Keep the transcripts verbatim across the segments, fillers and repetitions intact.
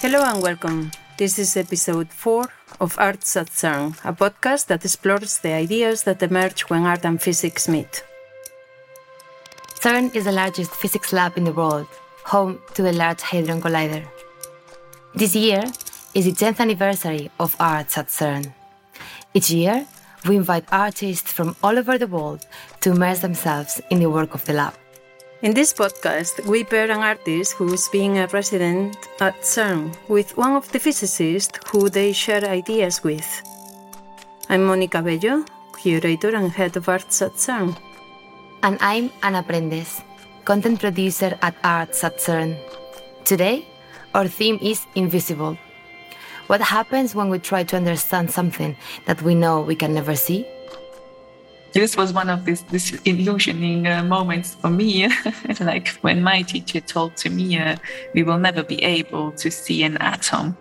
Hello and welcome. This is episode four of Arts at CERN, a podcast that explores the ideas that emerge when art and physics meet. CERN is the largest physics lab in the world, home to the Large Hadron Collider. This year is the tenth anniversary of Arts at CERN. Each year, we invite artists from all over the world to immerse themselves in the work of the lab. In this podcast, we pair an artist who is being a resident at CERN with one of the physicists who they share ideas with. I'm Mónica Bello, curator and head of Arts at CERN. And I'm Ana Prendes, content producer at Arts at CERN. Today, our theme is Invisible. What happens when we try to understand something that we know we can never see? This was one of these disillusioning uh, moments for me, like when my teacher told to me, uh, we will never be able to see an atom.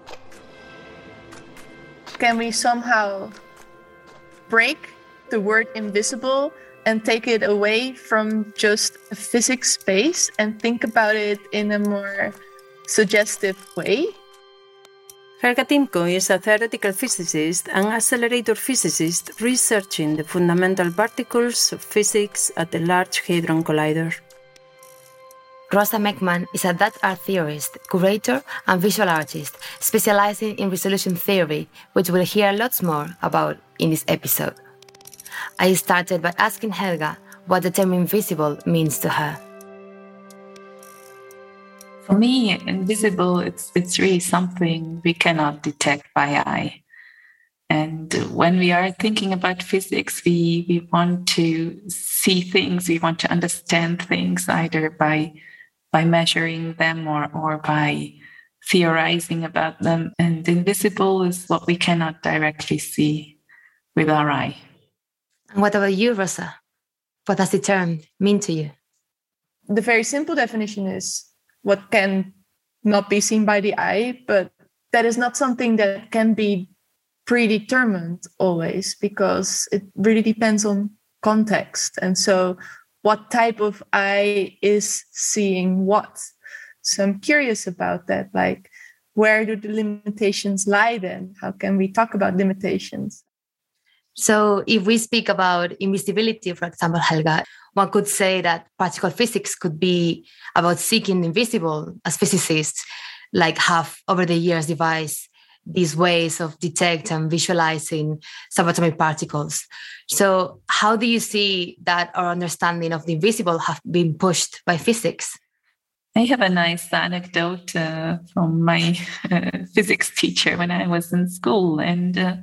Can we somehow break the word invisible and take it away from just a physics space and think about it in a more suggestive way? Helga Timko is a theoretical physicist and accelerator physicist researching the fundamental particles of physics at the Large Hadron Collider. Rosa Mechman is a Dutch art theorist, curator, and visual artist specializing in resolution theory, which we'll hear lots more about in this episode. I started by asking Helga what the term invisible means to her. For me, invisible, it's it's really something we cannot detect by eye. And when we are thinking about physics, we, we want to see things, we want to understand things either by by measuring them or, or by theorizing about them. And invisible is what we cannot directly see with our eye. And what about you, Rosa? What does the term mean to you? The very simple definition is what can not be seen by the eye, but that is not something that can be predetermined always, because it really depends on context. And so what type of eye is seeing what? So I'm curious about that. Like, where do the limitations lie then? How can we talk about limitations? So if we speak about invisibility, for example, Helga, one could say that particle physics could be about seeking the invisible, as physicists like have over the years devised these ways of detect and visualizing subatomic particles. So how do you see that our understanding of the invisible have been pushed by physics? I have a nice anecdote uh, from my uh, physics teacher when I was in school, and uh,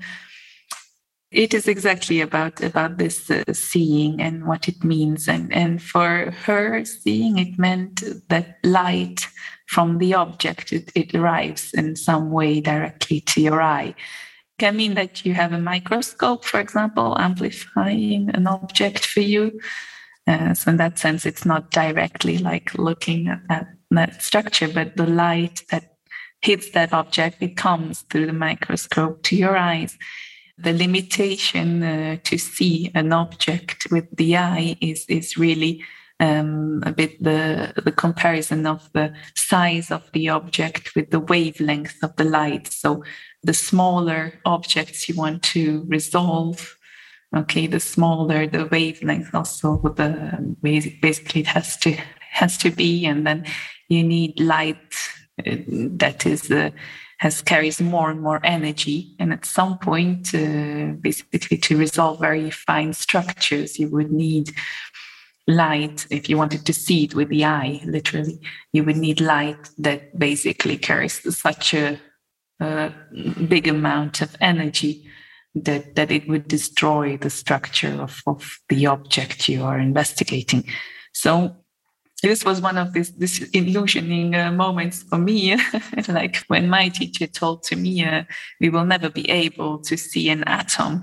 it is exactly about, about this uh, seeing and what it means. And, and for her, seeing, it meant that light from the object, it, it arrives in some way directly to your eye. It can mean that you have a microscope, for example, amplifying an object for you. Uh, so in that sense, it's not directly like looking at that, that structure, but the light that hits that object, it comes through the microscope to your eyes. The limitation uh, to see an object with the eye is, is really um, a bit the, the comparison of the size of the object with the wavelength of the light. So the smaller objects you want to resolve, okay, the smaller the wavelength also the basically it has to has to be, and then you need light uh, that is uh, has carries more and more energy. And at some point, uh, basically to resolve very fine structures, you would need light. If you wanted to see it with the eye, literally, you would need light that basically carries such a, a big amount of energy that, that it would destroy the structure of, of the object you are investigating. So this was one of these disillusioning uh, moments for me, like when my teacher told to me, uh, we will never be able to see an atom.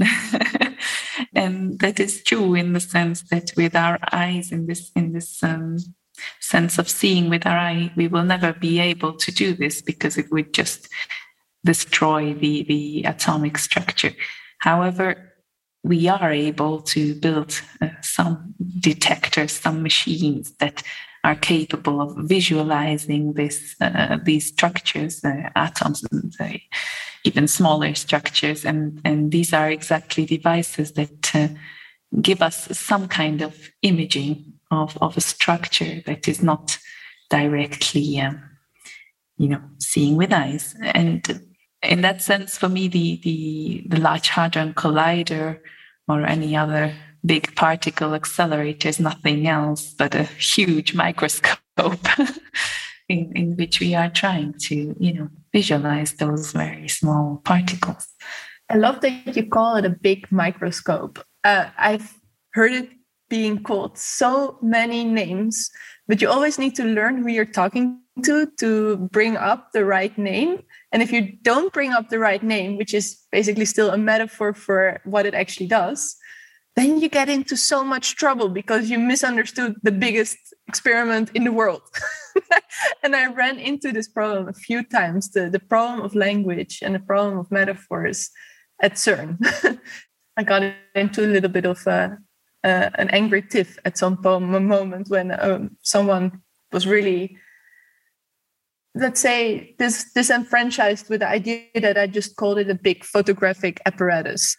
And that is true in the sense that with our eyes, in this in this um, sense of seeing with our eye, we will never be able to do this because it would just destroy the, the atomic structure. However, we are able to build uh, some detectors, some machines that are capable of visualizing this, uh, these structures, uh, atoms, and uh, even smaller structures. And, and these are exactly devices that uh, give us some kind of imaging of, of a structure that is not directly, um, you know, seeing with eyes. And in that sense, for me, the, the, the Large Hadron Collider or any other big particle accelerator is nothing else but a huge microscope in, in which we are trying to, you know, visualize those very small particles. I love that you call it a big microscope. Uh, I've heard it being called so many names, but you always need to learn who you're talking to to bring up the right name. And if you don't bring up the right name, which is basically still a metaphor for what it actually does, then you get into so much trouble because you misunderstood the biggest experiment in the world. And I ran into this problem a few times, the, the problem of language and the problem of metaphors at CERN. I got into a little bit of a, uh, an angry tiff at some moment when um, someone was really, let's say, dis- disenfranchised with the idea that I just called it a big photographic apparatus.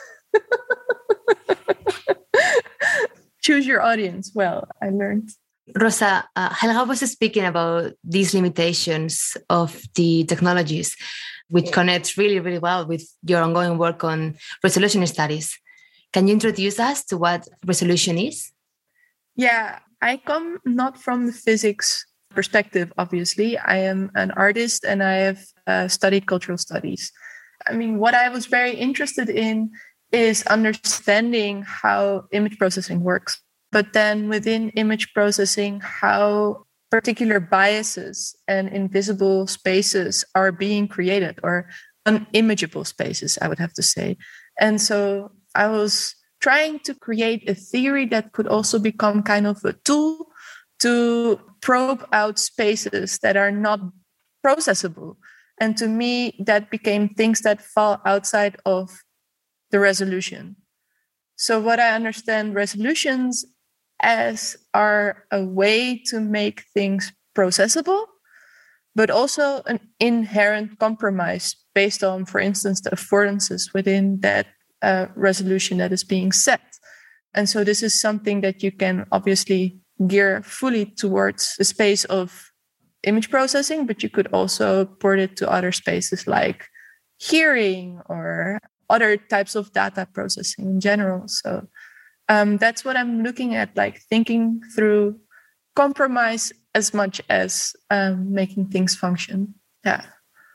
Choose your audience. Well, I learned. Rosa, uh, Helga was speaking about these limitations of the technologies, which connects really, really well with your ongoing work on resolution studies. Can you introduce us to what resolution is? Yeah, I come not from the physics perspective, obviously. I am an artist and I have uh, studied cultural studies. I mean, what I was very interested in is understanding how image processing works. But then within image processing, how particular biases and invisible spaces are being created, or unimageable spaces, I would have to say. And so I was trying to create a theory that could also become kind of a tool to probe out spaces that are not processable. And to me, that became things that fall outside of the resolution. So what I understand resolutions as are a way to make things processable, but also an inherent compromise based on, for instance, the affordances within that uh, resolution that is being set. And so this is something that you can obviously gear fully towards the space of image processing, but you could also port it to other spaces like hearing or other types of data processing in general. So um, that's what I'm looking at, like thinking through compromise as much as um, making things function. Yeah.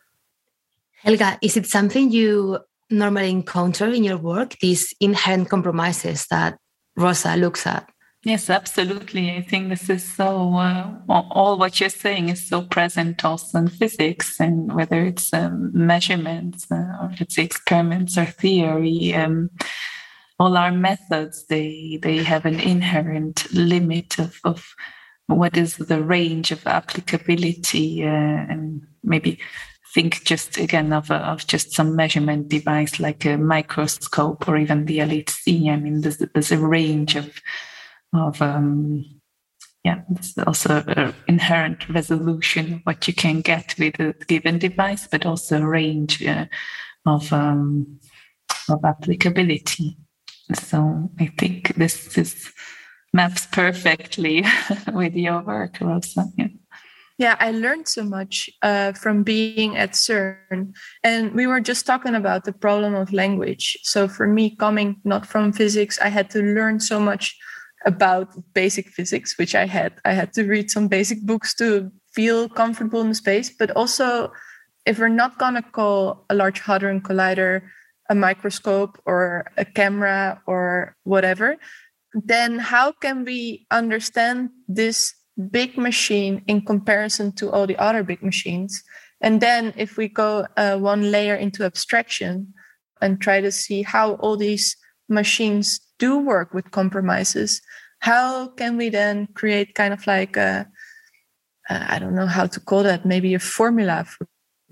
Helga, is it something you normally encounter in your work, these inherent compromises that Rosa looks at? Yes, absolutely. I think this is so, uh, all what you're saying is so present also in physics, and whether it's um, measurements uh, or let's say experiments or theory, um, all our methods, they they have an inherent limit of, of what is the range of applicability, uh, and maybe think just again of, a, of just some measurement device like a microscope or even the L H C. I mean, there's, there's a range of of um yeah there's also an inherent resolution of what you can get with a given device, but also a range uh, of um of applicability. So I think this is maps perfectly with your work, Rosa. Yeah. Yeah, I learned so much uh, from being at CERN. And we were just talking about the problem of language. So for me, coming not from physics, I had to learn so much about basic physics, which I had. I had to read some basic books to feel comfortable in the space. But also, if we're not going to call a Large Hadron Collider a microscope or a camera or whatever, then how can we understand this big machine in comparison to all the other big machines? And then if we go uh, one layer into abstraction and try to see how all these machines do work with compromises, how can we then create kind of like a, uh, I don't know how to call that, maybe a formula for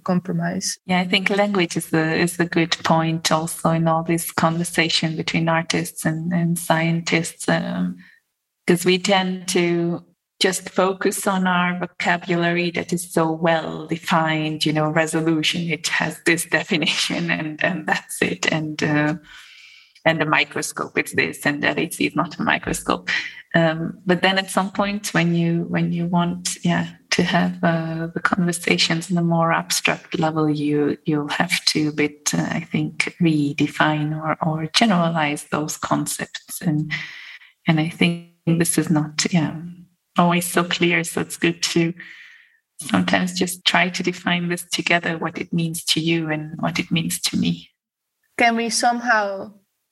compromise. Yeah, I think language is a is a good point also in all this conversation between artists and, and scientists, because um, we tend to just focus on our vocabulary that is so well defined, you know, resolution, it has this definition and, and that's it. And uh, and the microscope, it's this, and that it's, it's not a microscope. Um, but then at some point when you when you want yeah, to have uh, the conversations on a more abstract level, you, you'll have to a bit, uh, I think, redefine or, or generalize those concepts. And, and I think this is not, yeah, always so clear. So it's good to sometimes just try to define this together, what it means to you and what it means to me. Can we somehow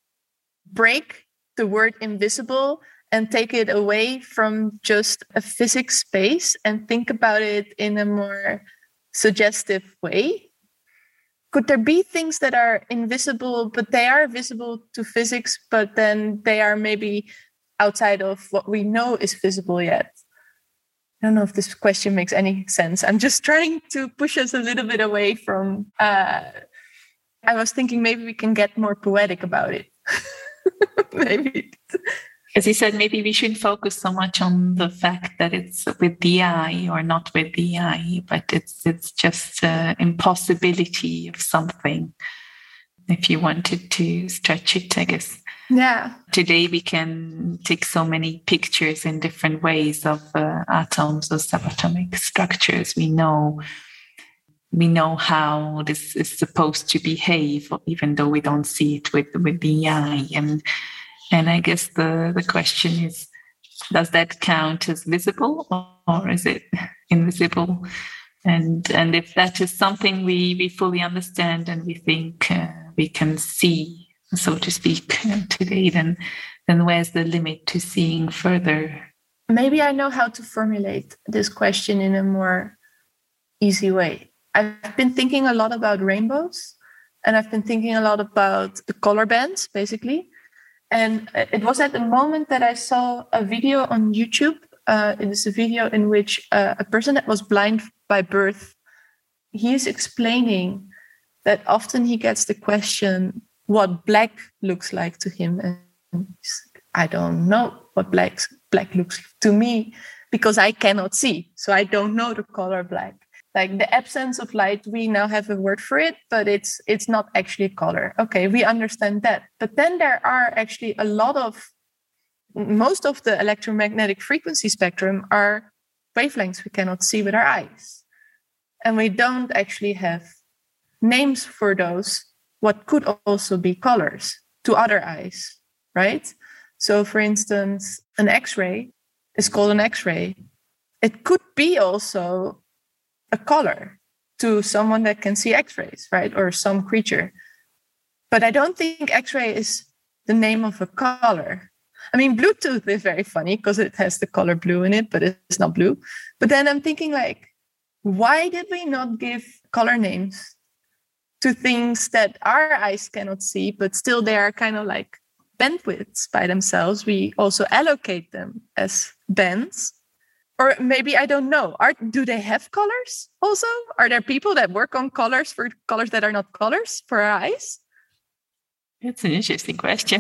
break the word invisible and take it away from just a physics space and think about it in a more suggestive way? Could there be things that are invisible, but they are visible to physics, but then they are maybe outside of what we know is visible yet? I don't know if this question makes any sense. I'm just trying to push us a little bit away from... Uh, I was thinking maybe we can get more poetic about it. Maybe. As you said, maybe we shouldn't focus so much on the fact that it's with the eye or not with the eye, but it's it's just an impossibility of something, if you wanted to stretch it, I guess. Yeah. Today we can take so many pictures in different ways of uh, atoms or subatomic structures. We know we know how this is supposed to behave, even though we don't see it with, with the eye. And and I guess the, the question is, does that count as visible or, or is it invisible? And and if that is something we, we fully understand and we think uh, we can see, so to speak, uh, today, then then where's the limit to seeing further? Maybe I know how to formulate this question in a more easy way. I've been thinking a lot about rainbows, and I've been thinking a lot about the color bands, basically. And it was at the moment that I saw a video on YouTube. Uh, it is a video in which uh, a person that was blind by birth, he is explaining that often he gets the question what black looks like to him. And he's like, I don't know what black, black looks to me because I cannot see. So I don't know the color black. Like the absence of light, we now have a word for it, but it's it's not actually color. Okay, we understand that. But then there are actually a lot of, most of the electromagnetic frequency spectrum are wavelengths we cannot see with our eyes. And we don't actually have names for those, what could also be colors to other eyes, right? So for instance, an X-ray is called an X-ray. It could be also a color to someone that can see X-rays, right? Or some creature. But I don't think X-ray is the name of a color. I mean, Bluetooth is very funny because it has the color blue in it, but it's not blue. But then I'm thinking like, why did we not give color names to things that our eyes cannot see, but still they are kind of like bandwidths by themselves? We also allocate them as bands. Or maybe, I don't know, are, do they have colors also? Are there people that work on colors for colors that are not colors for our eyes? It's an interesting question.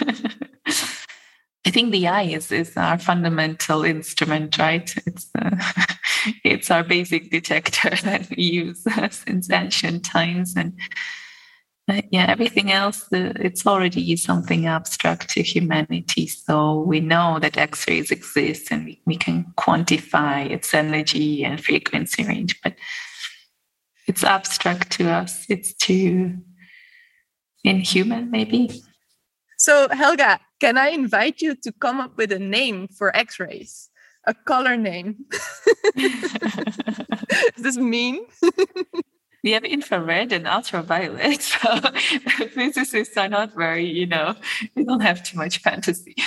I think the eye is, is our fundamental instrument, right? It's uh, it's our basic detector that we use since ancient times. And uh, yeah, everything else, uh, it's already something abstract to humanity. So we know that X-rays exist and we, we can quantify its energy and frequency range, but it's abstract to us. It's too inhuman, maybe. So Helga, can I invite you to come up with a name for X-rays? A color name. Does this mean? We have infrared and ultraviolet, so physicists are not very, you know, we don't have too much fantasy.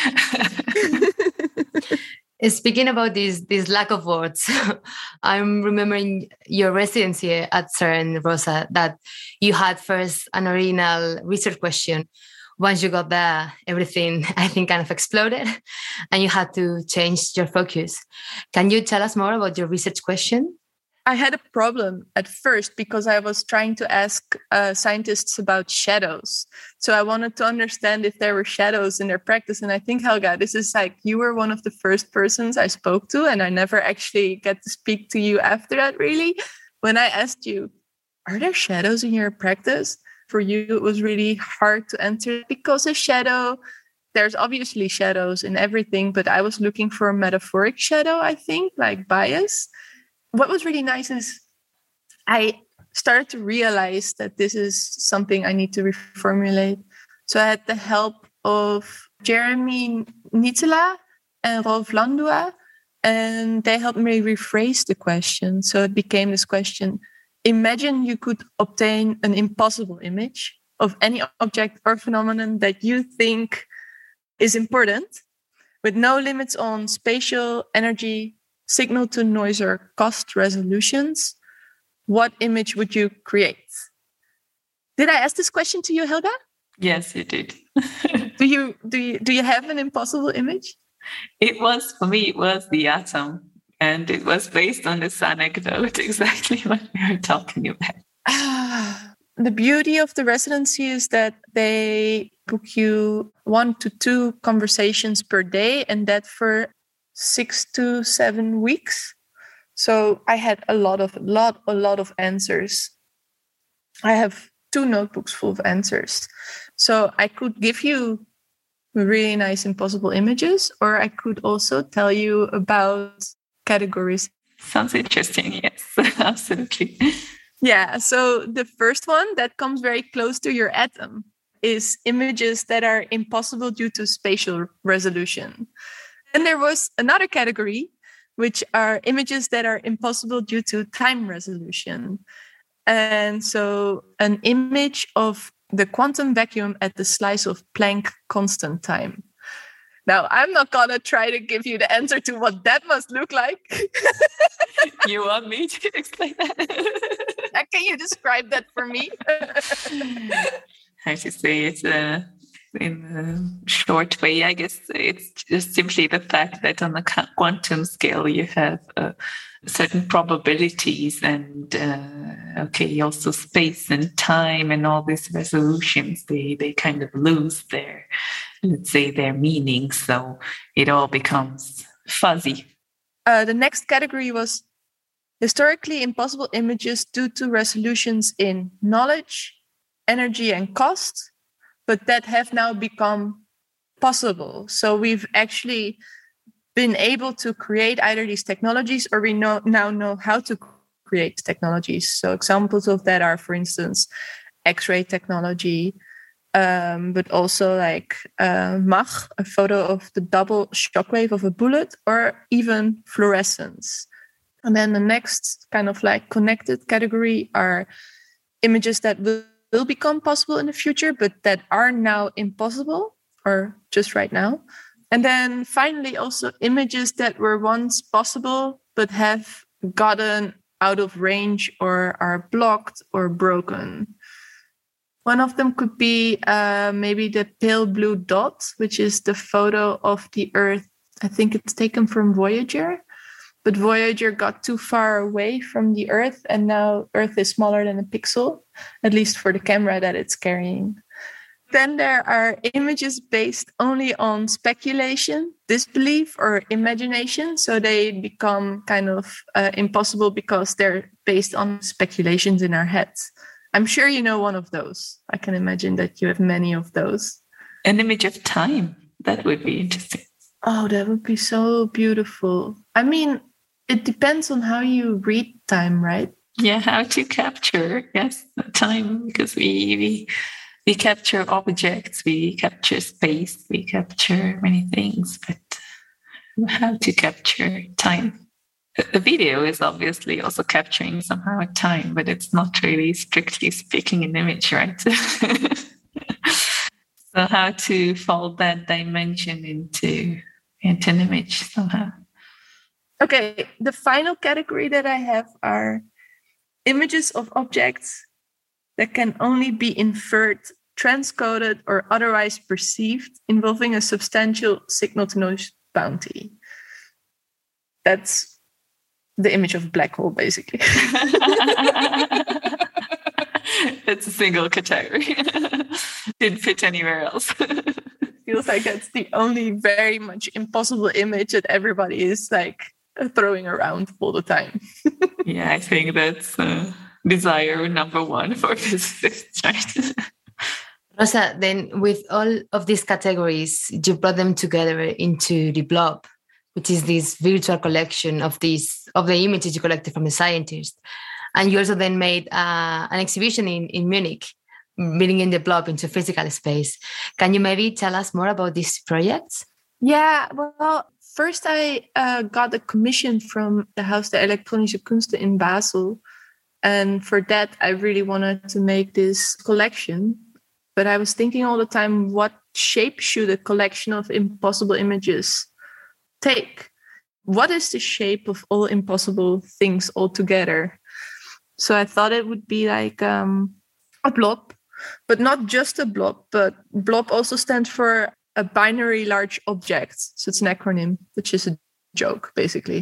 Speaking about this, this lack of words, I'm remembering your residency at CERN, Rosa, that you had first an original research question. Once you got there, everything, I think, kind of exploded and you had to change your focus. Can you tell us more about your research question? I had a problem at first because I was trying to ask uh, scientists about shadows. So I wanted to understand if there were shadows in their practice. And I think, Helga, this is like, you were one of the first persons I spoke to, and I never actually get to speak to you after that, really. When I asked you, are there shadows in your practice? For you, it was really hard to answer because a shadow, there's obviously shadows in everything, but I was looking for a metaphoric shadow, I think, like bias. What was really nice is I started to realize that this is something I need to reformulate. So I had the help of Jeremy Nitzela and Rolf Landua, and they helped me rephrase the question. So it became this question: imagine you could obtain an impossible image of any object or phenomenon that you think is important, with no limits on spatial, energy, signal to noise, or cost resolutions. What image would you create? Did I ask this question to you, Helga? Yes, you did. do you do you do you have an impossible image? It was, for me, it was the atom. And it was based on this anecdote, exactly what we were talking about. Ah, the beauty of the residency is that they book you one to two conversations per day, and that for six to seven weeks. So I had a lot of, lot, a lot of answers. I have two notebooks full of answers. So I could give you really nice impossible images, or I could also tell you about categories. Sounds interesting. Yes, absolutely. Yeah. So the first one that comes very close to your atom is images that are impossible due to spatial resolution. And there was another category, which are images that are impossible due to time resolution. And so an image of the quantum vacuum at the slice of Planck constant time. Now, I'm not going to try to give you the answer to what that must look like. You want me to explain that? Can you describe that for me? How to say it uh, in a short way, I guess it's just simply the fact that on the quantum scale, you have uh, certain probabilities and, uh, okay, also space and time and all these resolutions, they, they kind of lose their, let's say, their meaning. So it all becomes fuzzy. Uh, the next category was historically impossible images due to resolutions in knowledge, energy, and cost, but that have now become possible. So we've actually been able to create either these technologies, or we know, now know how to create technologies. So examples of that are, for instance, X-ray technology, um, but also like uh, Mach, a photo of the double shockwave of a bullet, or even fluorescence. And then the next kind of like connected category are images that will, will become possible in the future, but that are now impossible, or just right now. And then finally, also images that were once possible, but have gotten out of range or are blocked or broken. One of them could be uh, maybe the pale blue dot, which is the photo of the Earth. I think it's taken from Voyager, but Voyager got too far away from the Earth, and now Earth is smaller than a pixel, at least for the camera that it's carrying. Then there are images based only on speculation, disbelief, or imagination. So they become kind of uh, impossible because they're based on speculations in our heads. I'm sure you know one of those. I can imagine that you have many of those. An image of time. That would be interesting. Oh, that would be so beautiful. I mean, it depends on how you read time, right? Yeah, how to capture, yes, time, because we... we We capture objects, we capture space, we capture many things, but how to capture time? The video is obviously also capturing somehow time, but it's not really strictly speaking an image, right? So how to fold that dimension into, into an image somehow? Okay, the final category that I have are images of objects that can only be inferred, transcoded, or otherwise perceived, involving a substantial signal-to-noise bounty. That's the image of a black hole, basically. It's a single category. Didn't fit anywhere else. Feels like that's the only very much impossible image that everybody is like throwing around all the time. Yeah, I think that's uh, desire number one for physicists, right? Rosa, then with all of these categories, you brought them together into the blob, which is this virtual collection of these of the images you collected from the scientists. And you also then made uh, an exhibition in, in Munich, bringing the blob into physical space. Can you maybe tell us more about these projects? Yeah, well, first I uh, got a commission from the Haus der Elektronischen Künste in Basel. And for that, I really wanted to make this collection. But I was thinking all the time, what shape should a collection of impossible images take? What is the shape of all impossible things all together? So I thought it would be like um, a blob, but not just a blob, but blob also stands for a binary large object. So it's an acronym, which is a joke, basically.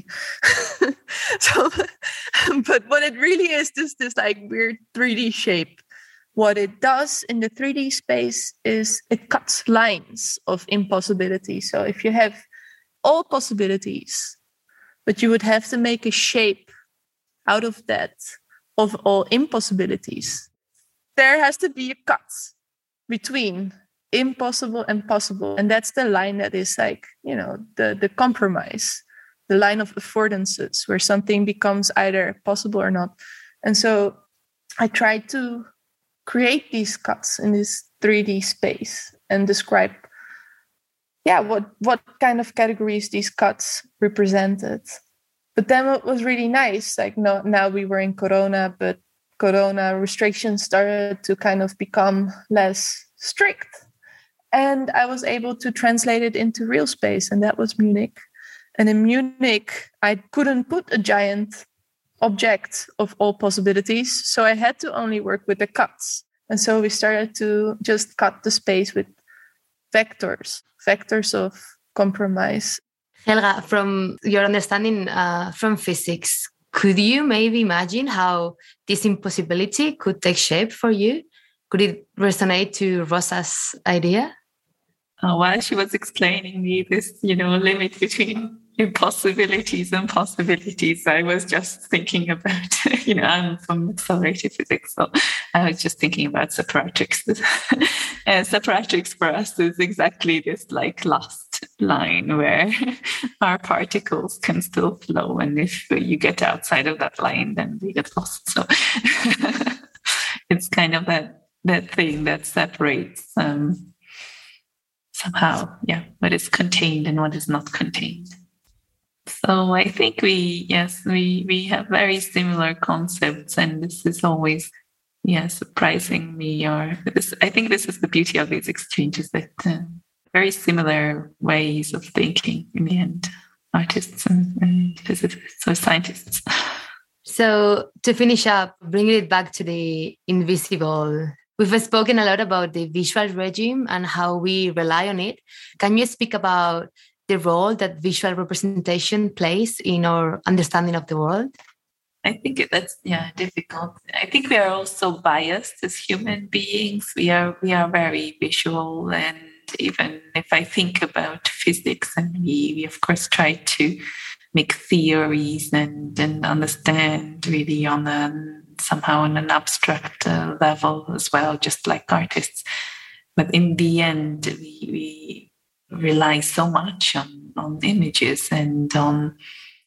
So, but what it really is, this this like weird three D shape. What it does in the three D space is it cuts lines of impossibility. So if you have all possibilities, but you would have to make a shape out of that, of all impossibilities, there has to be a cut between impossible and possible. And that's the line that is like, you know, the, the compromise, the line of affordances, where something becomes either possible or not. And so I tried to create these cuts in this three D space and describe, yeah, what, what kind of categories these cuts represented. But then what was really nice, like no, now we were in Corona, but Corona restrictions started to kind of become less strict. And I was able to translate it into real space, and that was Munich. And in Munich, I couldn't put a giant object of all possibilities, so I had to only work with the cuts. And so we started to just cut the space with vectors, vectors of compromise. Helga, from your understanding uh, from physics, could you maybe imagine how this impossibility could take shape for you? Could it resonate to Rosa's idea? Uh, while she was explaining me this, you know, limit between impossibilities and possibilities, I was just thinking about, you know, I'm from accelerated physics, so I was just thinking about separatrix. And separatrix for us is exactly this like lost line where our particles can still flow, and if you get outside of that line, then they get lost. So it's kind of that that thing that separates um, somehow, yeah, what is contained and what is not contained. So I think we, yes, we, we have very similar concepts, and this is always, yeah, surprising me. Or this, I think this is the beauty of these exchanges, that uh, very similar ways of thinking in the end, artists and, and physicists or scientists. So to finish up, bringing it back to the invisible, we've spoken a lot about the visual regime and how we rely on it. Can you speak about the role that visual representation plays in our understanding of the world? I think that's yeah difficult. I think we are also biased as human beings. We are we are very visual, and even if I think about physics, and we, we of course try to make theories and, and understand really on a somehow on an abstract uh, level as well, just like artists. But in the end, we, we rely so much on, on images and on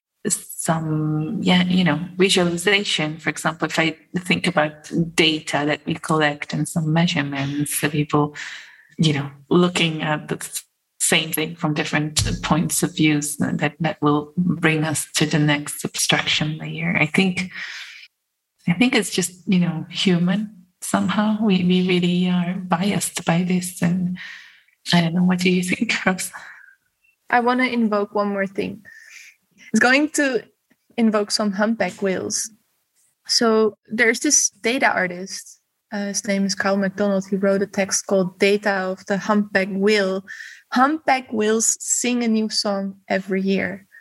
some, yeah, you know, visualization. For example, if I think about data that we collect and some measurements, so people, you know, looking at the same thing from different points of views, that, that will bring us to the next abstraction layer. I think I think it's just, you know, human. Somehow we, we really are biased by this. And I don't know, what do you think, Rose? I want to invoke one more thing. It's going to invoke some humpback whales. So there's this data artist. Uh, his name is Carl McDonald. He wrote a text called Data of the Humpback Whale. Humpback whales sing a new song every year.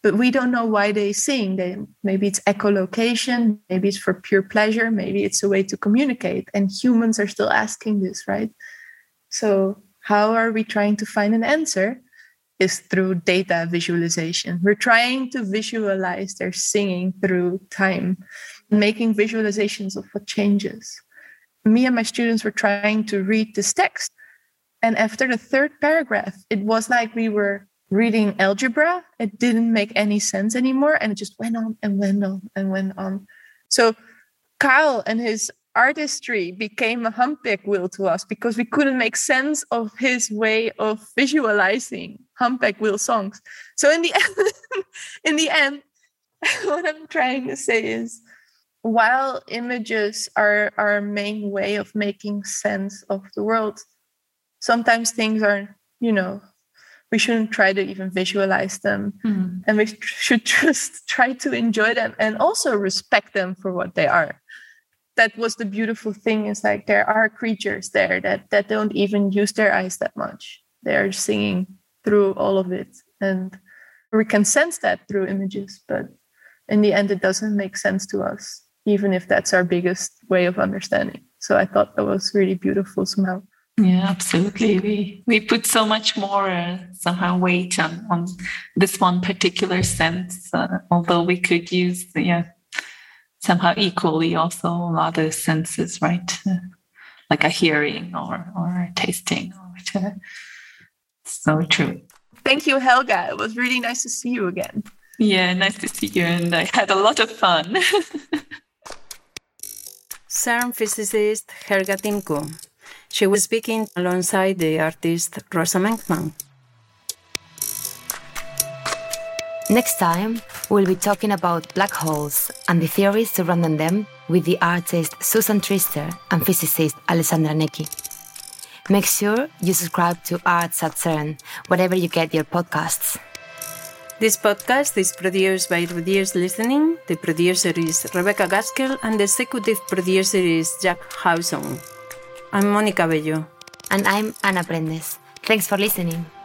but we don't know why they sing. They, maybe it's echolocation, maybe it's for pure pleasure, maybe it's a way to communicate. And humans are still asking this, right? So how are we trying to find an answer? Is through data visualization. We're trying to visualize their singing through time, making visualizations of what changes. Me and my students were trying to read this text. And after the third paragraph, it was like we were reading algebra. It didn't make any sense anymore. And it just went on and went on and went on. So Kyle and his artistry became a humpback wheel to us because we couldn't make sense of his way of visualizing humpback wheel songs. So in the end, in the end, what I'm trying to say is, while images are our main way of making sense of the world, sometimes things are, you know, we shouldn't try to even visualize them. Mm. And we should just try to enjoy them and also respect them for what they are. That was the beautiful thing, is like there are creatures there that, that don't even use their eyes that much. They're singing through all of it. And we can sense that through images, but in the end, it doesn't make sense to us, even if that's our biggest way of understanding. So I thought that was really beautiful somehow. Yeah, absolutely. We we put so much more uh, somehow weight on, on this one particular sense, uh, although we could use yeah somehow equally also other senses, right? Uh, like a hearing or or a tasting or whatever. So true. Thank you, Helga. It was really nice to see you again. Yeah, nice to see you, and I had a lot of fun. CERN physicist Helga Timko. She was speaking alongside the artist Rosa Menkman. Next time, we'll be talking about black holes and the theories surrounding them with the artist Susan Trister and physicist Alessandra Necchi. Make sure you subscribe to Arts at CERN wherever you get your podcasts. This podcast is produced by Rudiers Listening. The producer is Rebecca Gaskell and the executive producer is Jack Howson. I'm Mónica Bello. And I'm Ana Prendes. Thanks for listening.